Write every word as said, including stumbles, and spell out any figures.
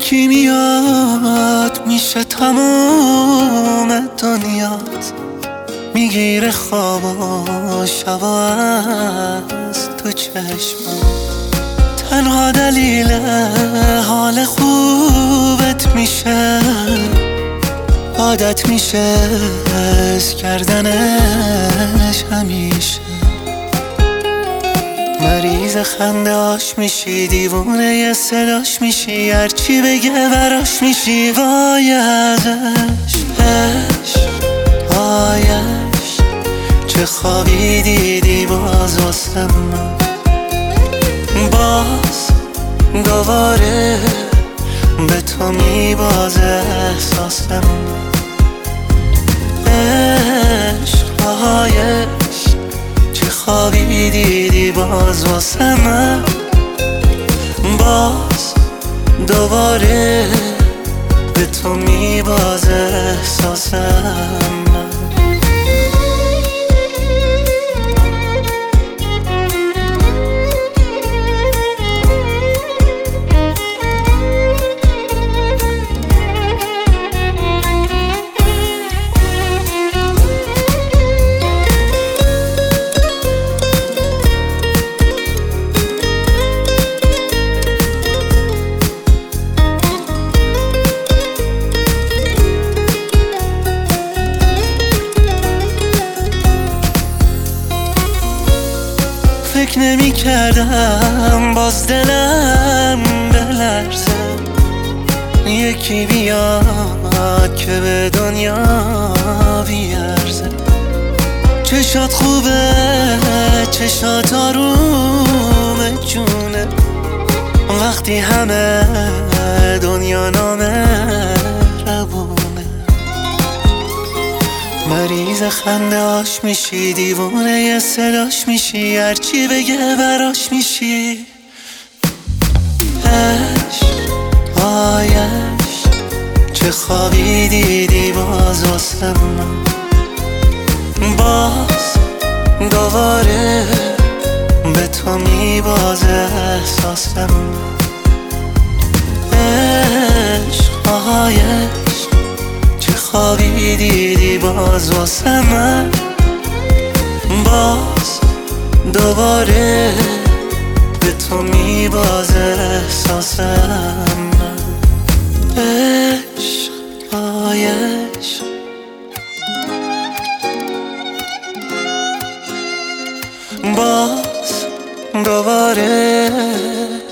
یکی میاد میشه تموم دنیات، میگیره خواب و شبا از تو چشمات. تنها دلیل حال خوبت میشه، عادت میشه حس کردنش همیشه. مریض خنده هاش میشی، دیوونه ی صداش میشی، هرچی بگه براش میشی. وای ازش عشق، وایش چه خوابی دیدی باز واسه من. باز دوباره به تو میبازه احساس من. عشق، وایش چه خوابی دیدی باز واسه من. باز دوباره به تو میبازه احساس من. فکر نمی کردم باز دلم بلرزه، یکی بیاد که به دنیا بیارزه. چشات خوبه، چشات آروم جونه، وقتی همه دنیا نامه ربونه. مریض خنده هاش میشی، دیوونه ی صداش میشی، هرچی بگه براش میشی. عشق، وایش چه خوابی دیدی باز واسه من. باز دوباره به تو میبازه احساس من. عشق، وایش چه خوابی دیدی باز واسه من. باز دوباره به تو میبازه احساس من. عشق، وایش باز دوباره